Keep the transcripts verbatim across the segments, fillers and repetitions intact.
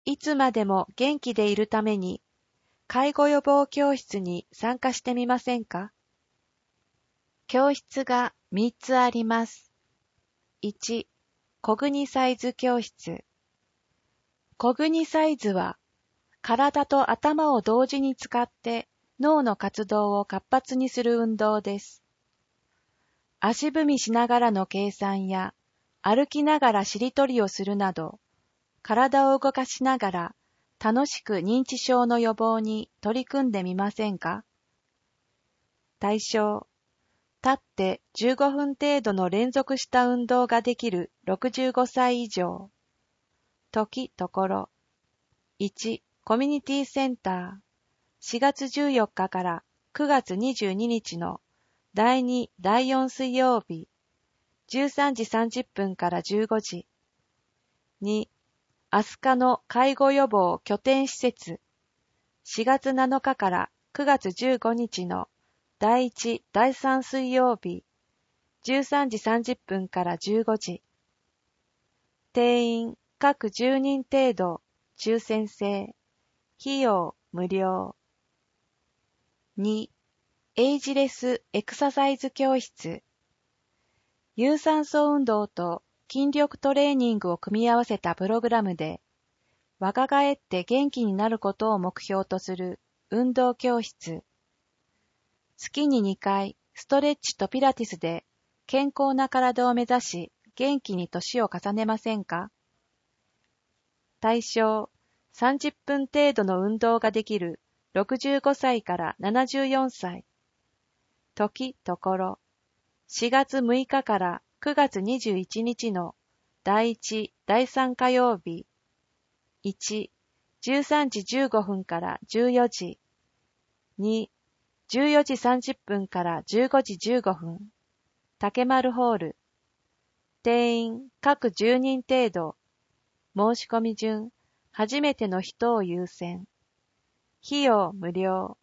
いつまでも元気でいるために、介護予防教室に参加してみませんか？教室がみっつあります。いち、コグニサイズ教室。コグニサイズは、体と頭を同時に使って脳の活動を活発にする運動です。足踏みしながらの計算や、歩きながらしりとりをするなど、体を動かしながら楽しく認知症の予防に取り組んでみませんか？対象、立ってじゅうごふん程度の連続した運動ができるろくじゅうごさい以上。時ところ。いち、コミュニティセンター。しがつじゅうよっかからくがつにじゅうににちのだいに、だいよん水曜日。じゅうさんじさんじゅっぷんからじゅうごじ。に、アスカの介護予防拠点施設。しがつなのかからくがつじゅうごにちのだいいち、だいさん水曜日。じゅうさんじさんじゅっぷんからじゅうごじ。定員各じゅうにん程度、抽選制。費用無料。に、エイジレスエクササイズ教室。有酸素運動と筋力トレーニングを組み合わせたプログラムで、若返って元気になることを目標とする運動教室。月ににかい、ストレッチとピラティスで健康な体を目指し、元気に年を重ねませんか？対象、さんじゅっぷん程度の運動ができるろくじゅうごさいからななじゅうよんさい。時ところ、しがつむいかからくがつにじゅういちにちのだいいち、だいさん火曜日。いち、じゅうさんじじゅうごふんからじゅうよじ。に、じゅうよじさんじゅっぷんからじゅうごじじゅうごふん。竹丸ホール。定員各じゅうにん程度。申し込み順、初めての人を優先。費用無料。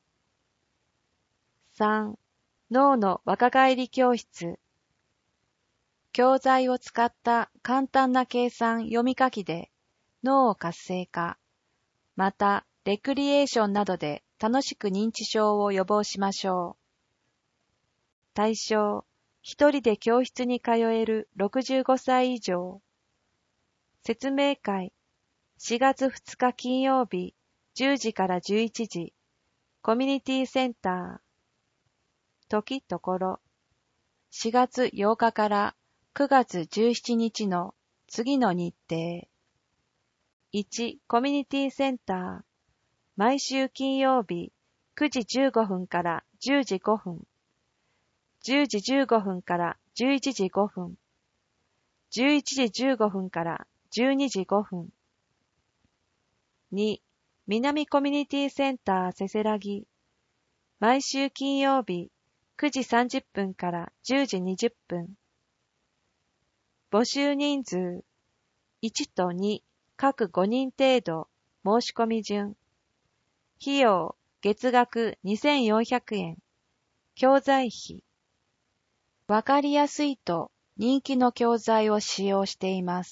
さん、脳の若返り教室。教材を使った簡単な計算読み書きで脳を活性化、またレクリエーションなどで楽しく認知症を予防しましょう。対象、一人で教室に通えるろくじゅうごさい以上。説明会、しがつふつか金曜日、じゅうじからじゅういちじ、コミュニティセンター。時ところ、しがつようかからくがつじゅうしちにちの次の日程。いち、コミュニティセンター。毎週金曜日、くじじゅうごふんからじゅうじごふん。じゅうじじゅうごふんからじゅういちじごふん。じゅういちじじゅうごふんからじゅうにじごふん。に、南コミュニティセンターせせらぎ。毎週金曜日、くじさんじゅっぷんからじゅうじにじゅっぷん。募集人数、いちとに、各ごにん程度、申し込み順。費用、月額にせんよんひゃくえん。教材費。わかりやすいと人気の教材を使用しています。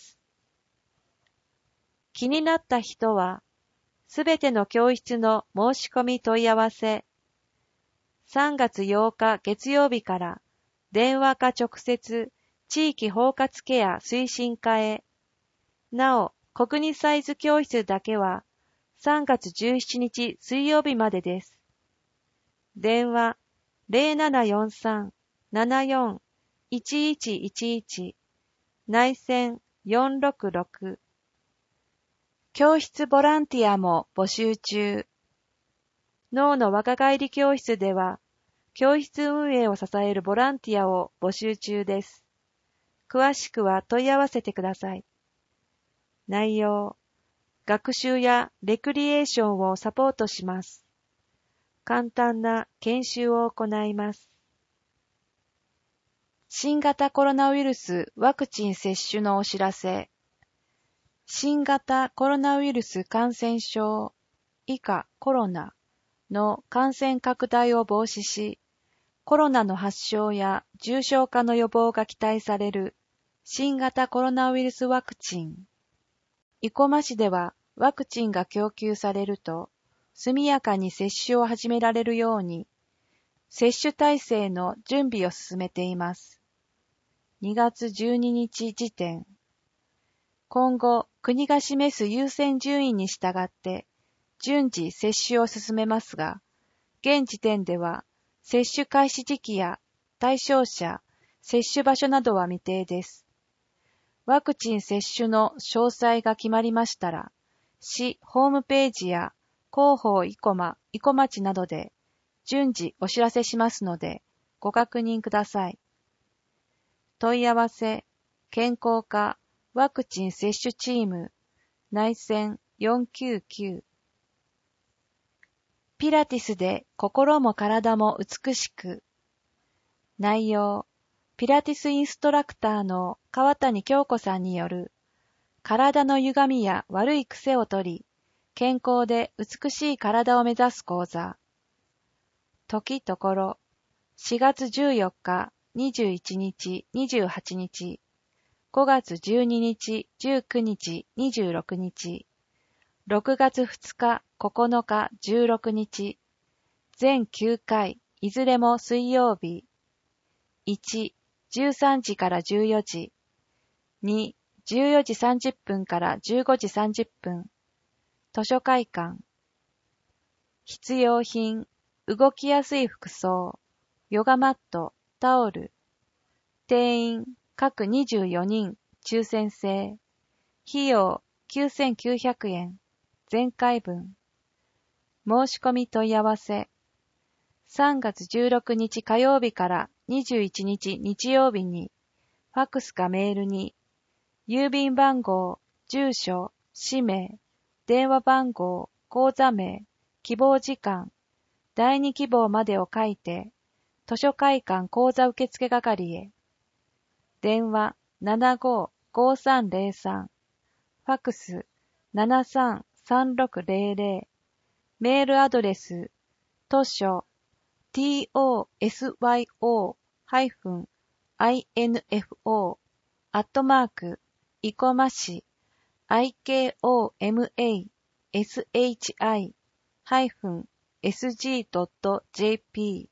気になった人は、すべての教室の申し込み問い合わせ。さんがつようか月曜日から電話か直接地域包括ケア推進課へ。なお、コグニサイズ教室だけはさんがつじゅうしちにち水曜日までです。電話 ゼロななよんさん ななよん いちいちいちいち 内線よんろくろく。教室ボランティアも募集中。脳の若返り教室では、教室運営を支えるボランティアを募集中です。詳しくは問い合わせてください。内容、学習やレクリエーションをサポートします。簡単な研修を行います。新型コロナウイルスワクチン接種のお知らせ。新型コロナウイルス感染症以下コロナの感染拡大を防止し、コロナの発症や重症化の予防が期待される新型コロナウイルスワクチン。生駒市ではワクチンが供給されると、速やかに接種を始められるように、接種体制の準備を進めています。にがつじゅうににち時点。今後、国が示す優先順位に従って、順次接種を進めますが、現時点では、接種開始時期や対象者、接種場所などは未定です。ワクチン接種の詳細が決まりましたら、市ホームページや広報生駒、生駒町などで順次お知らせしますので、ご確認ください。問い合わせ、健康課、ワクチン接種チーム、内線よんきゅうきゅう。ピラティスで心も体も美しく。内容、ピラティスインストラクターの川谷京子さんによる、体の歪みや悪い癖を取り、健康で美しい体を目指す講座。時ところ、しがつじゅうよっか、にじゅういちにち、にじゅうはちにち、ごがつじゅうににち、じゅうくにち、にじゅうろくにち、ろくがつふつか、ここのか、じゅうろくにち、全きゅうかい、いずれも水曜日。いち、じゅうさんじからじゅうよじ。に、じゅうよじさんじゅっぷんからじゅうごじさんじゅっぷん。図書会館。必要品、動きやすい服装、ヨガマット、タオル。定員、各にじゅうよにん、抽選制。費用、きゅうせんきゅうひゃくえん。全回分。申し込み問い合わせ。さんがつじゅうろくにち火曜日からにじゅういちにち日曜日に、ファクスかメールに、郵便番号、住所、氏名、電話番号、口座名、希望時間、第二希望までを書いて、図書会館口座受付係へ。電話 ななごーごーさんぜろさん、ファクス ななさんさんろくぜろぜろ、メールアドレス、図書 トスヨ インフォ アットマーク生駒市 イコマシ エスジー ドット ジェーピー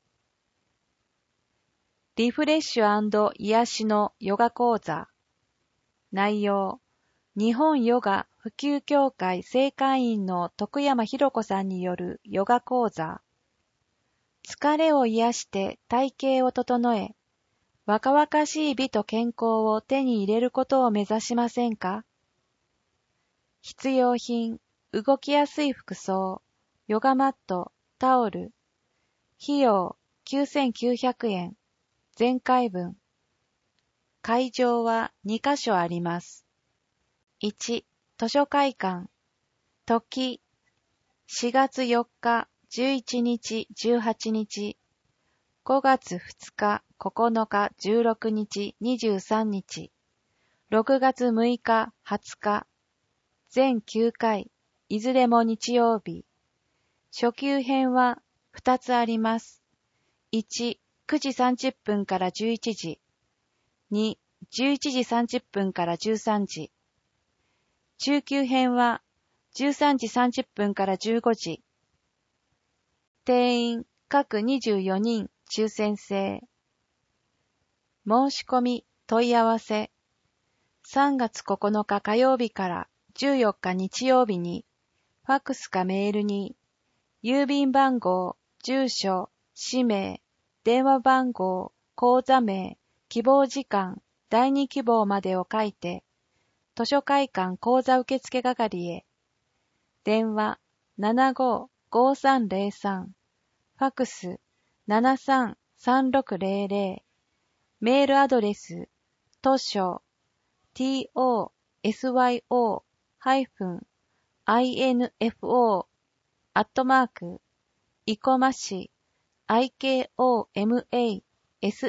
リフレッシュ&癒しのヨガ講座。内容、日本ヨガ普及協会正会員の徳山博子さんによるヨガ講座。疲れを癒して体型を整え、若々しい美と健康を手に入れることを目指しませんか？必要品、動きやすい服装、ヨガマット、タオル。費用きゅうせんきゅうひゃくえん。全回分。会場はにかしょあります。いち、図書会館。時、しがつよっか、じゅういちにち、じゅうはちにち。ごがつふつか、ここのか、じゅうろくにち、にじゅうさんにち。ろくがつむいか、はつか。全きゅうかい、いずれも日曜日。初級編はふたつあります。いち、くじさんじゅっぷんからじゅういちじ。に、じゅういちじさんじゅっぷんからじゅうさんじ。中級編はじゅうさんじさんじゅっぷんからじゅうごじ。定員各にじゅうよにん抽選制。申し込み問い合わせ。さんがつここのか火曜日からじゅうよっか日曜日に、ファックスかメールに、郵便番号、住所、氏名、電話番号、口座名、希望時間、第二希望までを書いて、図書会館口座受付係へ。電話 ななごーごーさんぜろさん、ファクス ななさんさんろくぜろぜろ、メールアドレス、図書 トスヨ インフォ アットマーク生駒市 イコマシ エス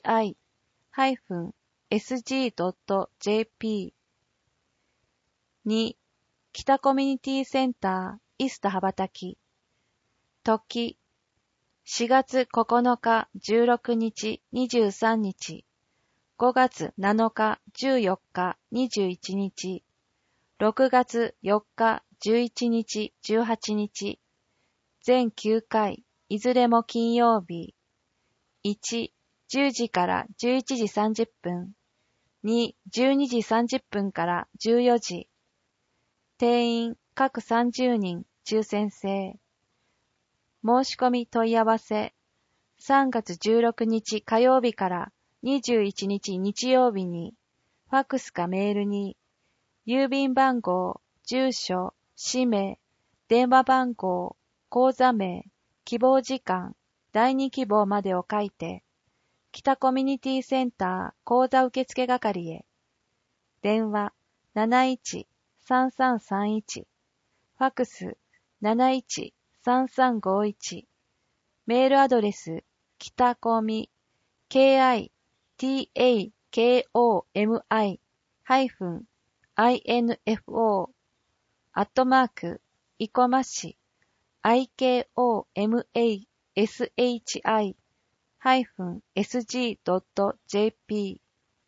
ジー ドット ジェーピー。に、北コミュニティセンターイスタ羽ばたき。時、しがつここのかじゅうろくにちにじゅうさんにち。ごがつなのかじゅうよっかにじゅういちにち。ろくがつよっかじゅういちにち、じゅうはちにち、全きゅうかい、いずれも金曜日。いち、じゅうじからじゅういちじさんじゅっぷん。に、じゅうにじさんじゅっぷんからじゅうよじ。定員、各さんじゅうにん、抽選制。申し込み問い合わせ。さんがつじゅうろくにち火曜日からにじゅういちにち日曜日に、ファックスかメールに、郵便番号、住所、氏名、電話番号、口座名、希望時間、第二希望までを書いて、北コミュニティセンター口座受付係へ。電話 なないちさんさんさんいち、ファックス なないちさんさんごいち、メールアドレス北コミ ケーアイティーエーケーオーエムアイ ハイフン アイエヌエフオー アットマークいこま市 アイケーオーエムエーエスエイチアイ ハイフン エスジー ドット ジェーピー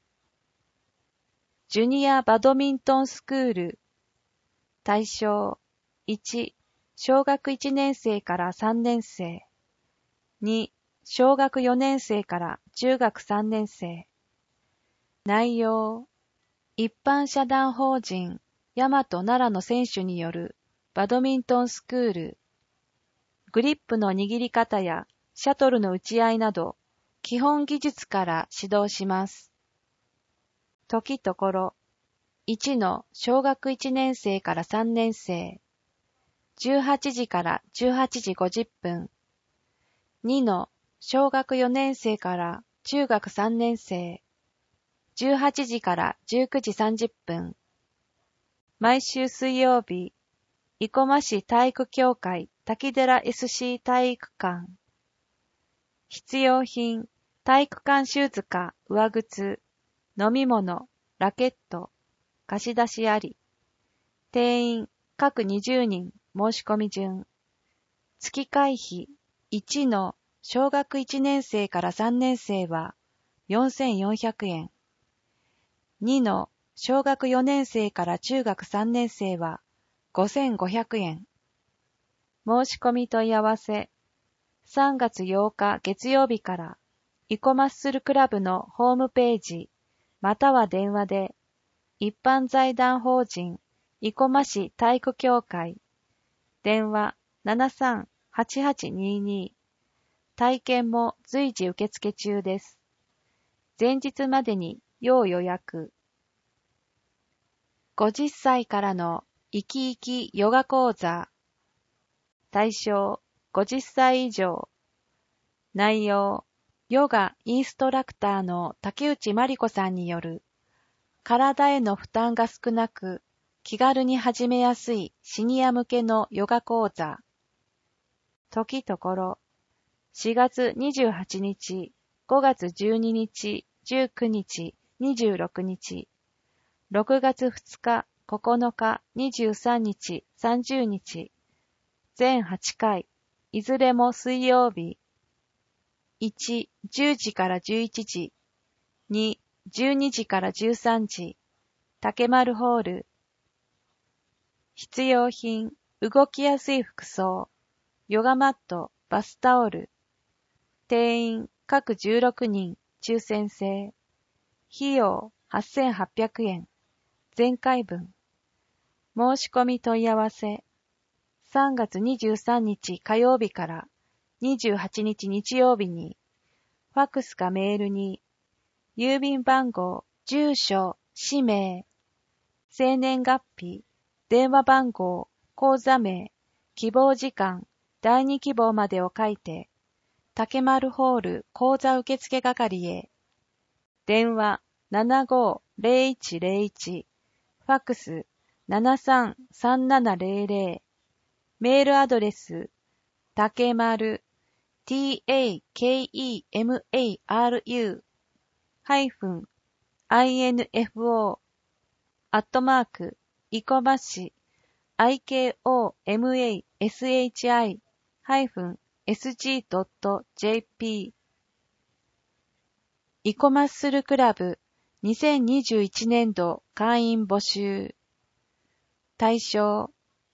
ジュニアバドミントンスクール。対象いち、小学いちねん生からさんねん生。に、小学よねん生から中学さんねん生。内容、一般社団法人大和奈良の選手によるバドミントンスクール。グリップの握り方やシャトルの打ち合いなど、基本技術から指導します。時ところ、いちの小学いちねん生からさんねん生、じゅうはちじからじゅうはちじごじゅっぷん。にの小学よねん生から中学さんねん生、じゅうはちじからじゅうくじさんじゅっぷん。毎週水曜日、生駒市体育協会滝寺 エスシー 体育館。必要品、体育館シューズか上靴、飲み物、ラケット、貸し出しあり。定員、各にじゅうにん、申し込み順。月会費、いちの小学いちねん生からさんねん生はよんせんよんひゃくえん。にの小学よねん生から中学さんねん生はごせんごひゃくえん。申し込み問い合わせ。さんがつようか月曜日からイコマッスルクラブのホームページまたは電話で一般財団法人生駒市体育協会電話 ななさんはちはちにに 体験も随時受付中です。前日までに要予約。ごじゅっさいからの生き生きヨガ講座。対象ごじゅっさい以上。内容、ヨガインストラクターの竹内真理子さんによる体への負担が少なく気軽に始めやすいシニア向けのヨガ講座。時ところ、しがつにじゅうはちにち、ごがつじゅうににち、じゅうくにち、にじゅうろくにち、ろくがつふつか、ここのか、にじゅうさんにち、さんじゅうにち、全はちかい、いずれも水曜日。いち、じゅうじからじゅういちじ、に、じゅうにじからじゅうさんじ、竹丸ホール。必要品、動きやすい服装、ヨガマット、バスタオル。定員、各じゅうろくにん、抽選制。費用、はっせんはっぴゃくえん。全回分。申し込み問い合わせ。さんがつにじゅうさんにち火曜日からにじゅうはちにち日曜日に、ファックスかメールに、郵便番号、住所、氏名、生年月日、電話番号、口座名、希望時間、第二希望までを書いて、竹丸ホール口座受付係へ。電話 ななごーぜろいちぜろいち、ファックス ななさんさんななぜろぜろ、メールアドレス、竹丸 ティーエーケーイーエムエーアールユー ハイフン アイエヌエフオー アットマークいこま市 アイケーオーエムエーエスエイチアイ ハイフン エスジー ドット ジェーピー イコマッスルクラブにせんにじゅういちねんど会員募集。対象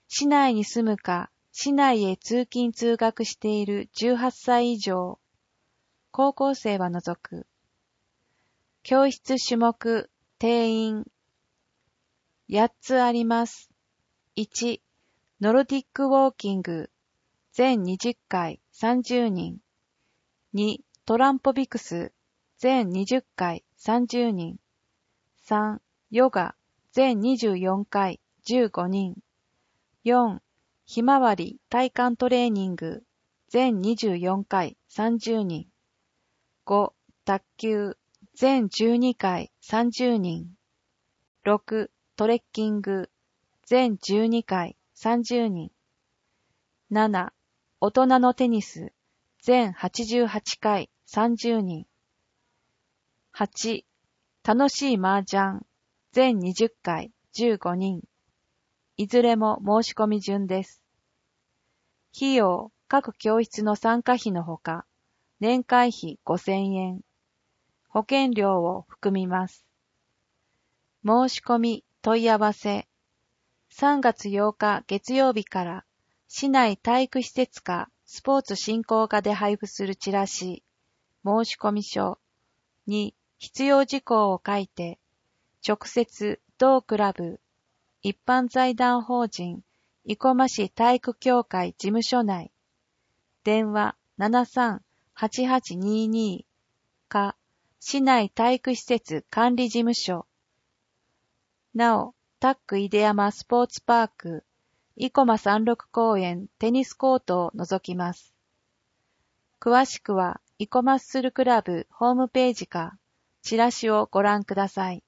市内に住むか、市内へ通勤通学しているじゅうはっさい以上、高校生は除く。教室種目、定員、やっつあります。いち、ノルディックウォーキング、全にじゅっかい、さんじゅうにん。に、トランポビクス、全にじゅっかい、さんじゅうにん。さん、ヨガ、全にじゅうよんかい、じゅうごにん。よん、ひまわり体幹トレーニング、全にじゅうよんかい、さんじゅうにん。ご、卓球、全じゅうにかい、さんじゅうにん。ろく、トレッキング、全じゅうにかい、さんじゅうにん。なな、大人のテニス、全はちじゅうはちかい、さんじゅうにん。はち、楽しい麻雀、全にじゅっかい、じゅうごにん。いずれも申し込み順です。費用、各教室の参加費のほか、年会費ごせんえん。保険料を含みます。申し込み、問い合わせ。さんがつようか月曜日から、市内体育施設課スポーツ振興課で配布するチラシ、申込書に必要事項を書いて、直接同クラブ、一般財団法人、生駒市体育協会事務所内、電話 ななさんはちはちにーにー か、市内体育施設管理事務所。なお、タック出山スポーツパーク、生駒さんろく公園テニスコートを除きます。詳しくは、生駒ッスルクラブホームページか、チラシをご覧ください。